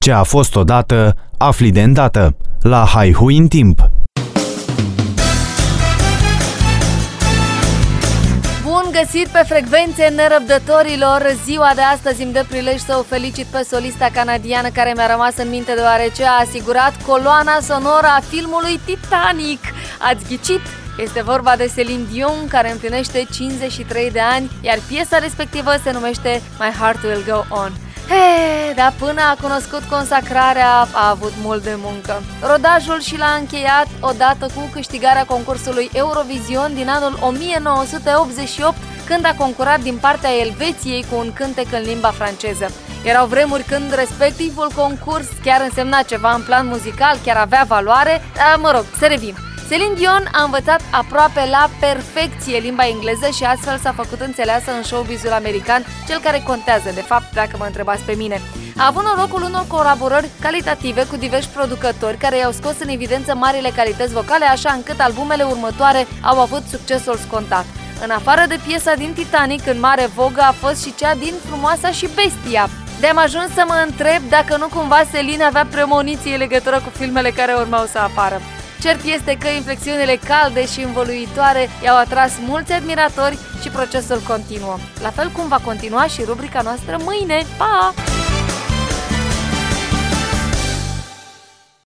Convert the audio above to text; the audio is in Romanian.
Ce a fost odată, afli de îndată. La Haihui în timp. Bun găsit pe frecvențe nerăbdătorilor! Ziua de astăzi îmi dă prilej să o felicit pe solista canadiană care mi-a rămas în minte deoarece a asigurat coloana sonoră a filmului Titanic. Ați ghicit? Este vorba de Celine Dion, care împlinește 53 de ani, iar piesa respectivă se numește My Heart Will Go On. Dar până a cunoscut consacrarea, a avut mult de muncă. Rodajul și l-a încheiat odată cu câștigarea concursului Eurovision din anul 1988, când a concurat din partea Elveției cu un cântec în limba franceză. Erau vremuri când respectivul concurs chiar însemna ceva în plan muzical, chiar avea valoare, dar mă rog, să revin. Celine Dion a învățat aproape la perfecție limba engleză și astfel s-a făcut înțeleasă în showbiz-ul american, cel care contează, de fapt, dacă mă întrebați pe mine. A avut norocul unor colaborări calitative cu diversi producători care i-au scos în evidență marile calități vocale, așa încât albumele următoare au avut succesul scontat. În afară de piesa din Titanic, în mare vogă a fost și cea din Frumoasa și Bestia. De-am ajuns să mă întreb dacă nu cumva Celine avea premoniție în legătură cu filmele care urmau să apară. Cert este că inflexiunile calde și învăluitoare i-au atras mulți admiratori și procesul continuă. La fel cum va continua și rubrica noastră mâine. Pa!